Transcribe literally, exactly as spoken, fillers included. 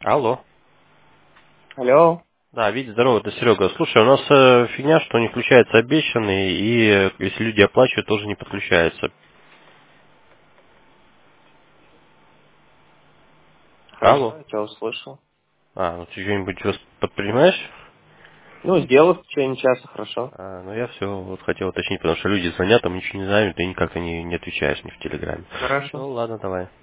Алло. Алло. Да, Витя, здорово, это Серега. Слушай, у нас э, фигня, что не включается обещанный, и э, если люди оплачивают, тоже не подключается. Хорошо, Алло. я тебя услышал. А, ну ты что-нибудь вас предпринимаешь? Ну, сделаю в течение часа, хорошо. А, ну я все вот хотел уточнить, потому что люди звонят, там ничего не знают, и никак не, не отвечаешь ни в Телеграме. Хорошо. Ну ладно, давай.